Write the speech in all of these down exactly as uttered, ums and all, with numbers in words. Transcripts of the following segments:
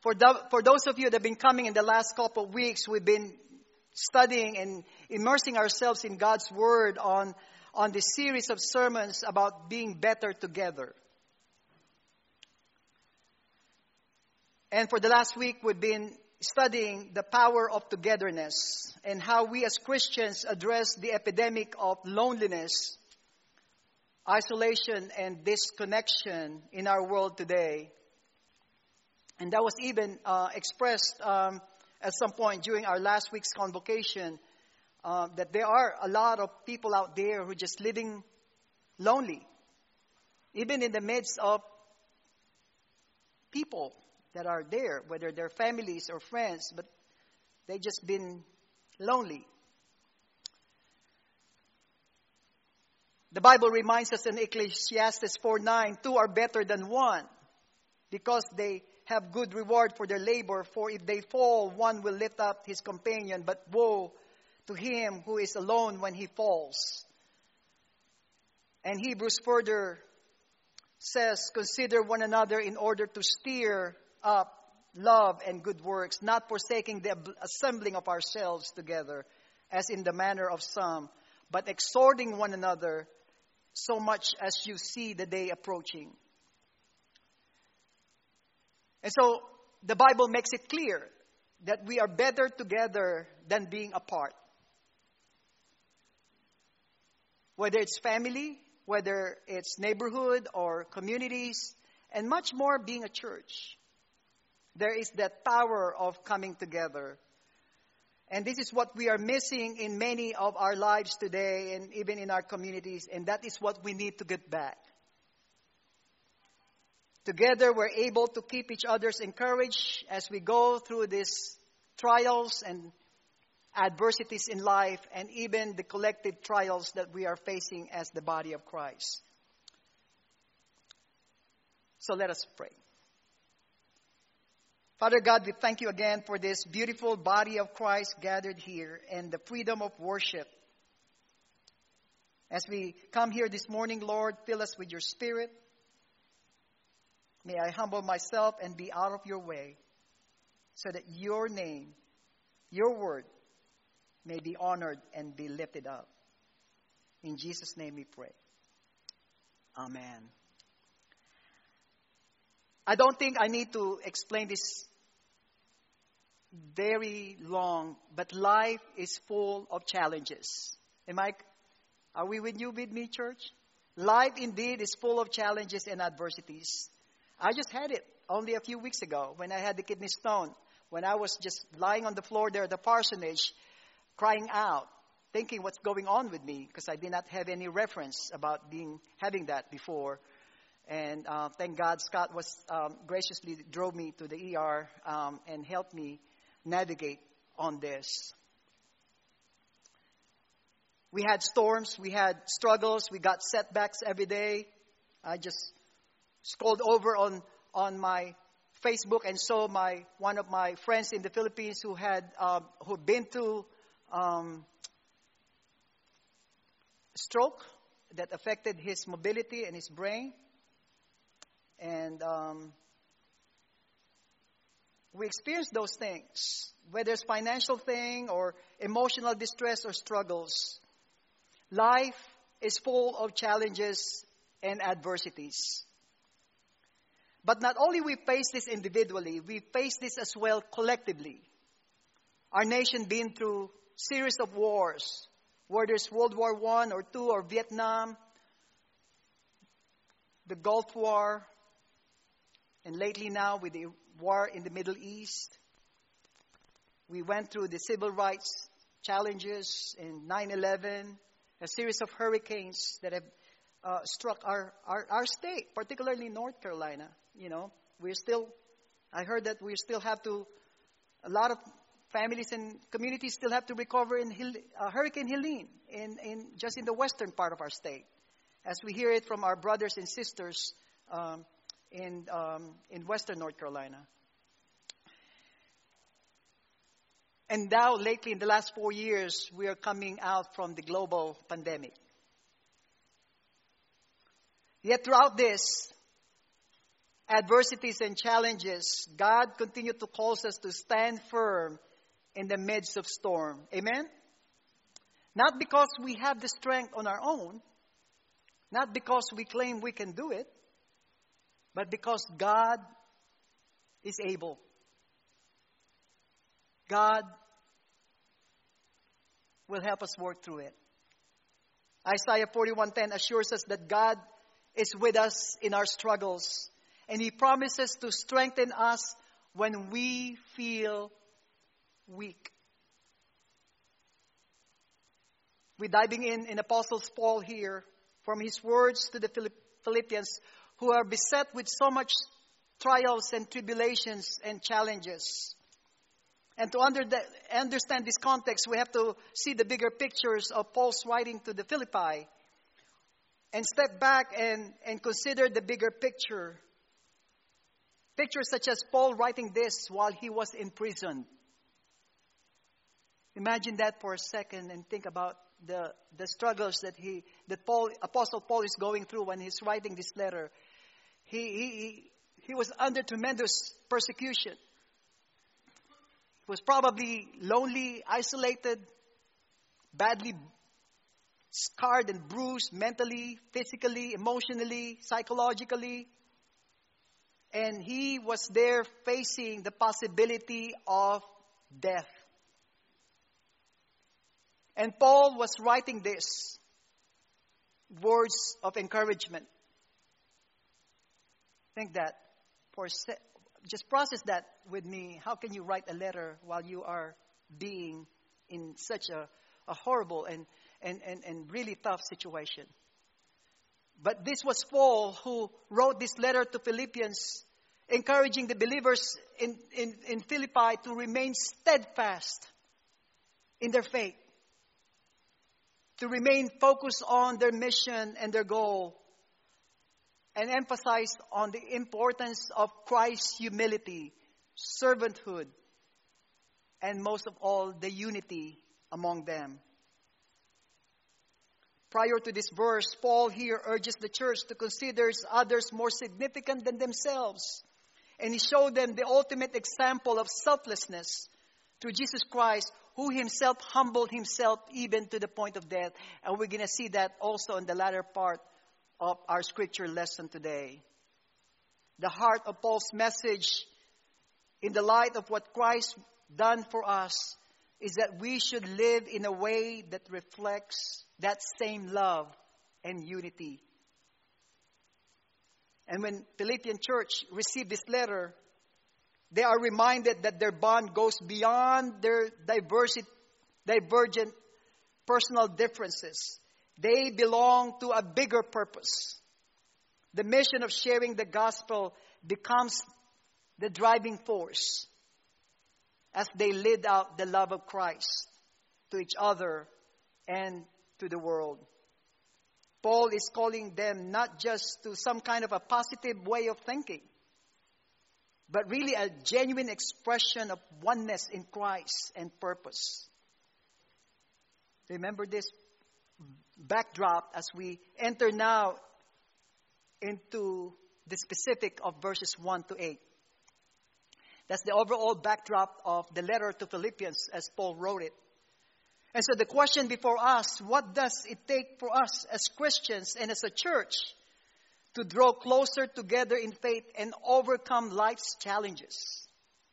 For, the, for those of you that have been coming in the last couple of weeks, we've been studying and immersing ourselves in God's Word on, on this series of sermons about being better together. And for the last week, we've been studying the power of togetherness and how we as Christians address the epidemic of loneliness, isolation, and disconnection in our world today. And that was even uh, expressed um, at some point during our last week's convocation, uh, that there are a lot of people out there who are just living lonely, even in the midst of people that are there, whether they're families or friends, but they've just been lonely. The Bible reminds us in Ecclesiastes four nine, two are better than one, because they have good reward for their labor. For if they fall, one will lift up his companion, but woe to him who is alone when he falls. And Hebrews further says, consider one another in order to stir up love and good works, not forsaking the assembling of ourselves together, as in the manner of some, but exhorting one another, so much as you see the day approaching. And so the Bible makes it clear that we are better together than being apart. Whether it's family, whether it's neighborhood or communities, and much more being a church. There is that power of coming together. And this is what we are missing in many of our lives today and even in our communities. And that is what we need to get back. Together, we're able to keep each other's encouraged as we go through these trials and adversities in life, and even the collective trials that we are facing as the body of Christ. So let us pray. Father God, we thank you again for this beautiful body of Christ gathered here and the freedom of worship. As we come here this morning, Lord, fill us with your Spirit. May I humble myself and be out of your way, so that your name, your word, may be honored and be lifted up. In Jesus' name we pray. Amen. I don't think I need to explain this very long, but life is full of challenges. Am I, are we with you, with me, church? Life indeed is full of challenges and adversities. I just had it only a few weeks ago when I had the kidney stone, when I was just lying on the floor there at the parsonage, crying out, thinking what's going on with me, because I did not have any reference about being having that before. And uh, thank God Scott was um, graciously drove me to the E R um, and helped me navigate on this. We had storms, we had struggles, we got setbacks every day. I just scrolled over on, on my Facebook and saw my one of my friends in the Philippines who had uh, who been through um, stroke that affected his mobility and his brain. And um, we experience those things, whether it's financial thing or emotional distress or struggles. Life is full of challenges and adversities. But not only we face this individually, we face this as well collectively. Our nation been through series of wars, whether it's World War One or Two or Vietnam, the Gulf War, and lately now with the war in the Middle East. We went through the civil rights challenges in nine eleven, a series of hurricanes that have uh, struck our, our, our state, particularly North Carolina. You know, we're still, I heard that we still have to, a lot of families and communities still have to recover in Hil, uh, Hurricane Helene, in, in just in the western part of our state. As we hear it from our brothers and sisters um, in um, in western North Carolina. And now, lately, in the last four years, we are coming out from the global pandemic. Yet throughout this, adversities and challenges, God continues to call us to stand firm in the midst of storm. Amen? Not because we have the strength on our own, not because we claim we can do it, but because God is able. God will help us work through it. Isaiah forty-one ten assures us that God is with us in our struggles, and He promises to strengthen us when we feel weak. We're diving in in Apostle Paul here from his words to the Philippians who are beset with so much trials and tribulations and challenges. And to under the, understand this context, we have to see the bigger pictures of Paul's writing to the Philippi and step back and, and consider the bigger picture. Pictures such as Paul writing this while he was in prison. Imagine that for a second and think about the, the struggles that he that Paul Apostle Paul is going through when he's writing this letter. He he he was under tremendous persecution. He was probably lonely, isolated, badly scarred and bruised mentally, physically, emotionally, psychologically. And he was there facing the possibility of death. And Paul was writing this words of encouragement. Think that for a se- just process that with me. How can you write a letter while you are being in such a, a horrible and, and, and, and really tough situation? But this was Paul who wrote this letter to Philippians, encouraging the believers in, in, in Philippi to remain steadfast in their faith, to remain focused on their mission and their goal, and emphasize on the importance of Christ's humility, servanthood, and most of all, the unity among them. Prior to this verse, Paul here urges the church to consider others more significant than themselves. And he showed them the ultimate example of selflessness through Jesus Christ, who himself humbled himself even to the point of death. And we're going to see that also in the latter part of our scripture lesson today. The heart of Paul's message in the light of what Christ done for us is that we should live in a way that reflects that same love and unity. And when Philippian church received this letter, they are reminded that their bond goes beyond their diversi- divergent personal differences. They belong to a bigger purpose. The mission of sharing the gospel becomes the driving force as they live out the love of Christ to each other and to the world. Paul is calling them not just to some kind of a positive way of thinking, but really a genuine expression of oneness in Christ and purpose. Remember this backdrop as we enter now into the specific of verses one to eight. That's the overall backdrop of the letter to Philippians as Paul wrote it. And so the question before us, what does it take for us as Christians and as a church to draw closer together in faith and overcome life's challenges?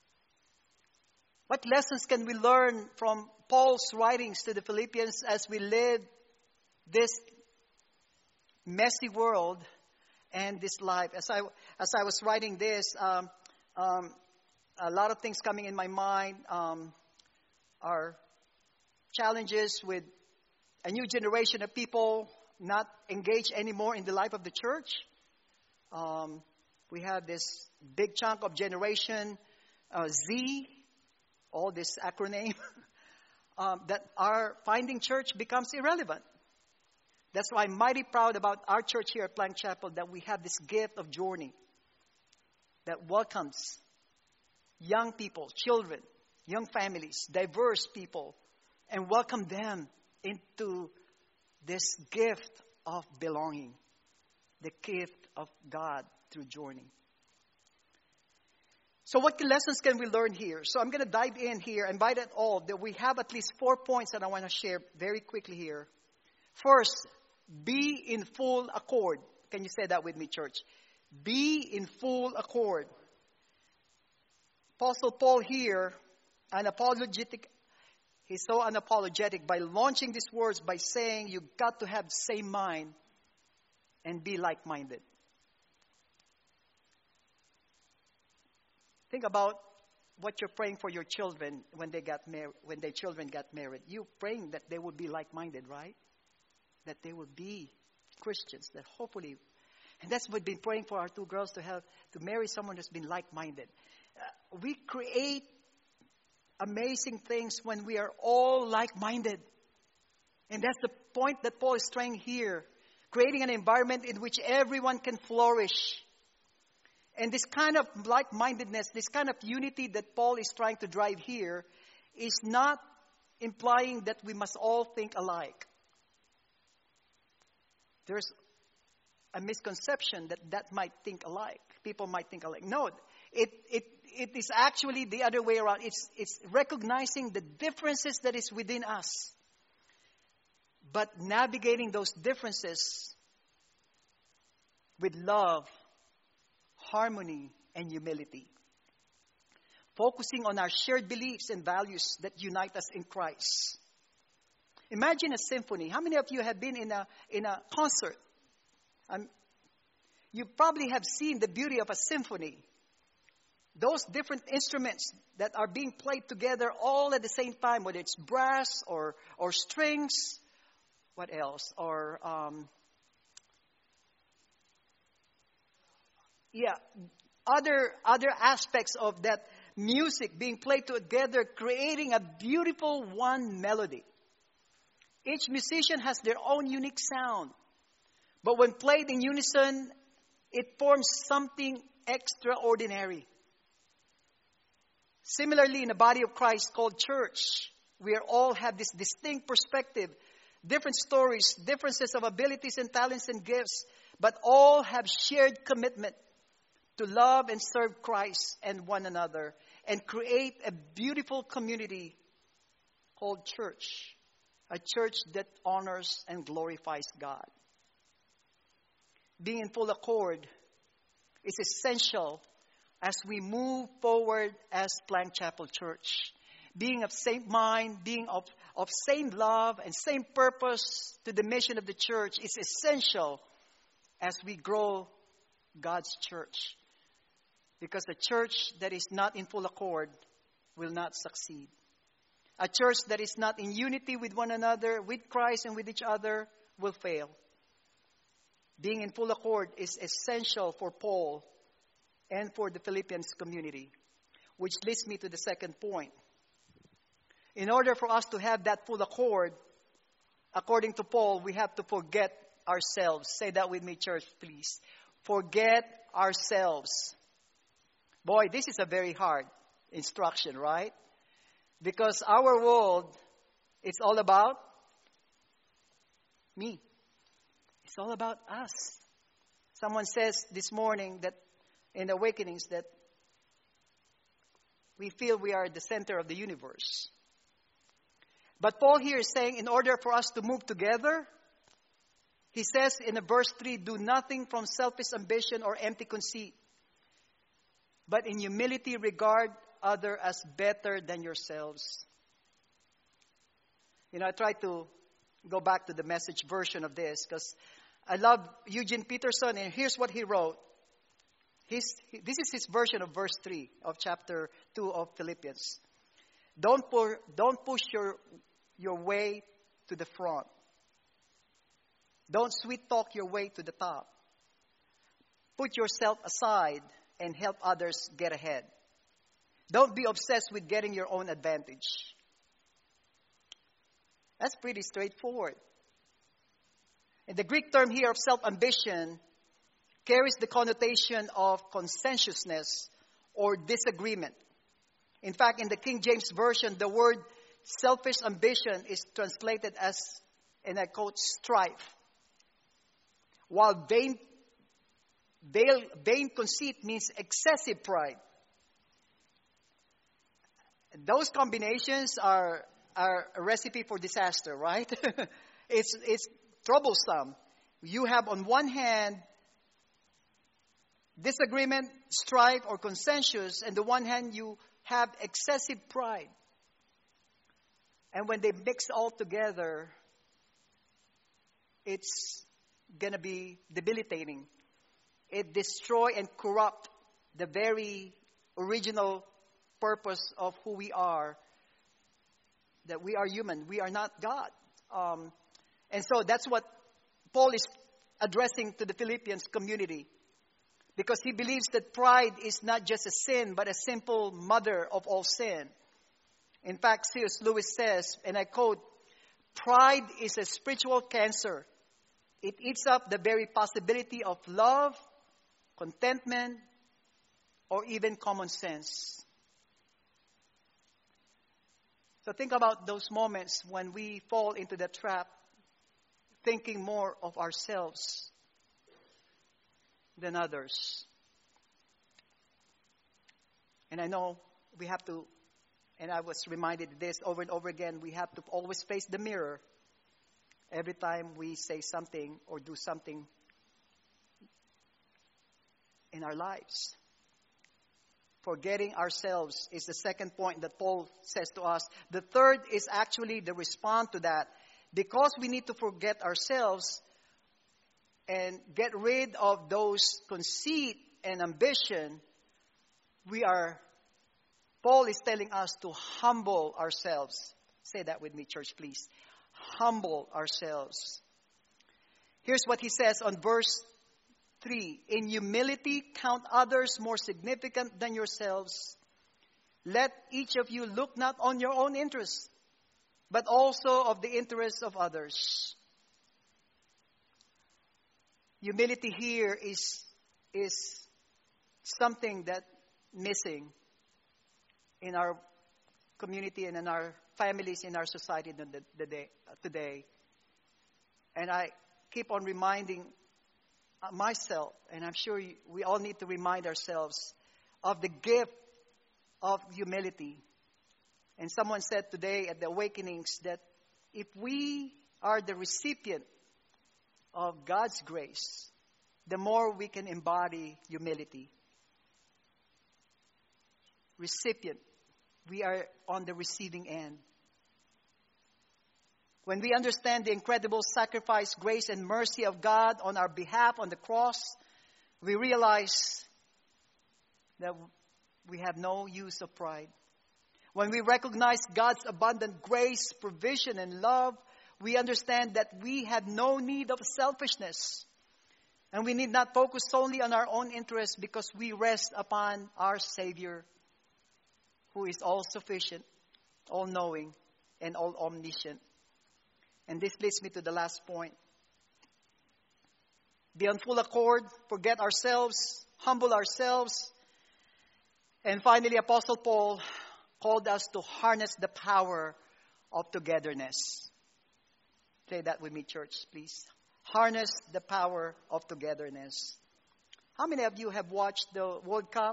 What lessons can we learn from Paul's writings to the Philippians as we live this messy world and this life? As I as I was writing this, um, um, a lot of things coming in my mind um, are challenges with a new generation of people not engaged anymore in the life of the church. Um, we have this big chunk of generation uh, Z, all this acronym, um, that are finding church becomes irrelevant. That's why I'm mighty proud about our church here at Plank Chapel, that we have this gift of journey that welcomes young people, children, young families, diverse people, and welcome them into this gift of belonging, the gift of God through journey. So what lessons can we learn here? So I'm going to dive in here, and by that all, that we have at least four points that I want to share very quickly here. First, be in full accord. Can you say that with me, church? Be in full accord. Apostle Paul here, unapologetic, he's so unapologetic by launching these words by saying you've got to have the same mind and be like-minded. Think about what you're praying for your children when they got married, when their children got married. You're praying that they will be like-minded, right? That they will be Christians, that hopefully, and that's what we've been praying for our two girls to have, to marry someone who's been like-minded. Uh, we create amazing things when we are all like-minded. And that's the point that Paul is trying here. Creating an environment in which everyone can flourish. And this kind of like-mindedness, this kind of unity that Paul is trying to drive here is not implying that we must all think alike. There's a misconception that that might think alike. People might think alike. No, it it it is actually the other way around. It's it's recognizing the differences that is within us, but navigating those differences with love, harmony, and humility. Focusing on our shared beliefs and values that unite us in Christ. Imagine a symphony. How many of you have been in a in a concert? Um, you probably have seen the beauty of a symphony. Those different instruments that are being played together all at the same time, whether it's brass or or strings, what else? Or um, yeah, other other aspects of that music being played together, creating a beautiful one melody. Each musician has their own unique sound. But when played in unison, it forms something extraordinary. Similarly, in the body of Christ called church, we all have this distinct perspective, different stories, differences of abilities and talents and gifts, but all have shared commitment to love and serve Christ and one another and create a beautiful community called church. A church that honors and glorifies God. Being in full accord is essential as we move forward as Plank Chapel Church. Being of same mind, being of, of same love and same purpose to the mission of the church is essential as we grow God's church. Because a church that is not in full accord will not succeed. A church that is not in unity with one another, with Christ and with each other, will fail. Being in full accord is essential for Paul and for the Philippians community. Which leads me to the second point. In order for us to have that full accord, according to Paul, we have to forget ourselves. Say that with me, church, please. Forget ourselves. Boy, this is a very hard instruction, right? Because our world, it's all about me. It's all about us. Someone says this morning that in Awakenings that we feel we are the center of the universe. But Paul here is saying in order for us to move together, he says in verse three, do nothing from selfish ambition or empty conceit, but in humility regard other as better than yourselves. You know, I try to go back to the Message version of this because I love Eugene Peterson, and here's what he wrote. His, this is his version of verse three of chapter two of Philippians. Don't, pour, don't push your, your way to the front. Don't sweet talk your way to the top. Put yourself aside and help others get ahead. Don't be obsessed with getting your own advantage. That's pretty straightforward. And the Greek term here of self-ambition carries the connotation of conscientiousness or disagreement. In fact, in the King James Version, the word selfish ambition is translated as, and I quote, strife. While vain, vain, vain conceit means excessive pride. Those combinations are, are a recipe for disaster, right? it's, it's troublesome. You have on one hand disagreement, strife, or consensus, and the one hand you have excessive pride. And when they mix all together, it's going to be debilitating. It destroy and corrupt the very original purpose of who we are, that we are human. We are not God. Um, and so that's what Paul is addressing to the Philippians community, because he believes that pride is not just a sin, but a simple mother of all sin. In fact, C S Lewis says, and I quote, "Pride is a spiritual cancer. It eats up the very possibility of love, contentment, or even common sense." So think about those moments when we fall into the trap, thinking more of ourselves than others. And I know we have to, and I was reminded of this over and over again, we have to always face the mirror every time we say something or do something in our lives. Forgetting ourselves is the second point that Paul says to us. The third is actually the response to that. Because we need to forget ourselves and get rid of those conceit and ambition, we are, Paul is telling us to humble ourselves. Say that with me, church, please. Humble ourselves. Here's what he says on verse three. "In humility, count others more significant than yourselves. Let each of you look not on your own interests, but also of the interests of others." Humility here is, is something that's missing in our community and in our families, in our society the, the day, today. And I keep on reminding myself, and I'm sure we all need to remind ourselves of the gift of humility. And someone said today at the Awakenings that if we are the recipient of God's grace, the more we can embody humility. Recipient. We are on the receiving end. When we understand the incredible sacrifice, grace, and mercy of God on our behalf on the cross, we realize that we have no use of pride. When we recognize God's abundant grace, provision, and love, we understand that we have no need of selfishness. And we need not focus solely on our own interests, because we rest upon our Savior, who is all-sufficient, all-knowing, and all-omniscient. And this leads me to the last point. Be on full accord, forget ourselves, humble ourselves. And finally, Apostle Paul called us to harness the power of togetherness. Say that with me, church, please. Harness the power of togetherness. How many of you have watched the World Cup?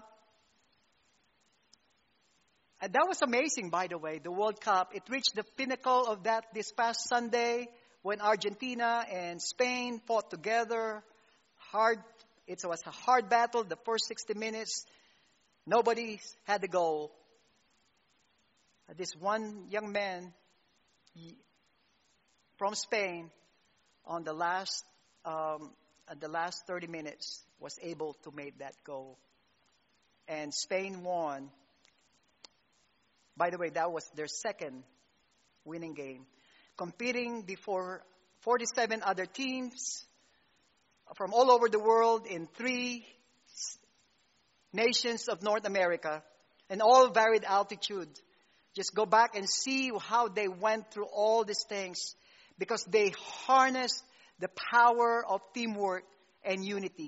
And that was amazing, by the way, the World Cup. It reached the pinnacle of that this past Sunday when Argentina and Spain fought together. Hard, it was a hard battle, the first sixty minutes. Nobody had a goal. This one young man from Spain on the last um, at the last thirty minutes was able to make that goal. And Spain won. By the way, that was their second winning game. Competing before forty-seven other teams from all over the world in three nations of North America, and all varied altitude. Just go back and see how they went through all these things, because they harnessed the power of teamwork and unity.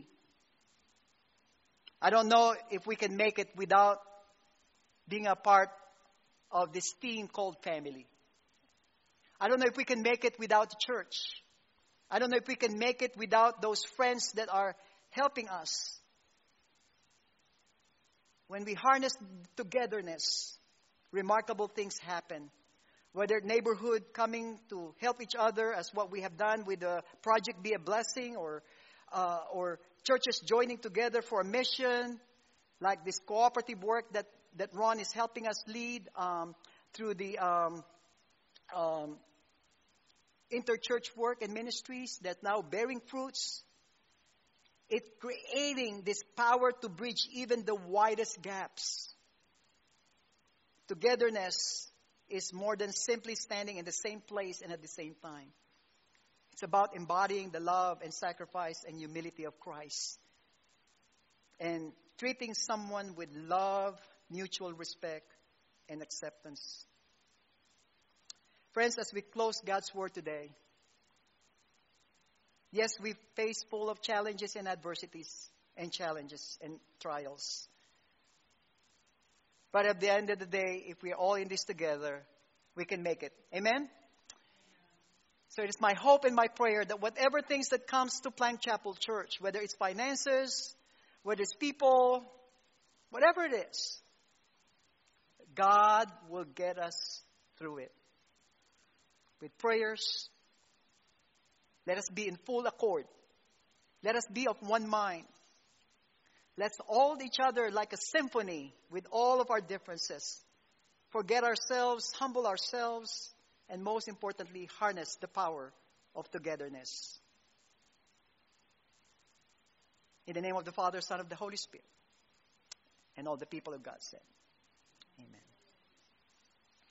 I don't know if we can make it without being a part of this team called family. I don't know if we can make it without the church. I don't know if we can make it without those friends that are helping us. When we harness togetherness, remarkable things happen. Whether neighborhood coming to help each other, as what we have done with the Project Be a Blessing, or uh, or churches joining together for a mission, like this cooperative work that, that Ron is helping us lead um, through the um, um, interchurch work and ministries that's now bearing fruits. It's creating this power to bridge even the widest gaps. Togetherness is more than simply standing in the same place and at the same time. It's about embodying the love and sacrifice and humility of Christ, and treating someone with love, mutual respect, and acceptance. Friends, as we close God's Word today, yes, we face full of challenges and adversities and challenges and trials. But at the end of the day, if we're all in this together, we can make it. Amen? So it is my hope and my prayer that whatever things that comes to Plank Chapel Church, whether it's finances, whether it's people, whatever it is, God will get us through it. With prayers, let us be in full accord. Let us be of one mind. Let's hold each other like a symphony with all of our differences. Forget ourselves, humble ourselves, and most importantly, harness the power of togetherness. In the name of the Father, Son, of the Holy Spirit, and all the people of God said, Amen.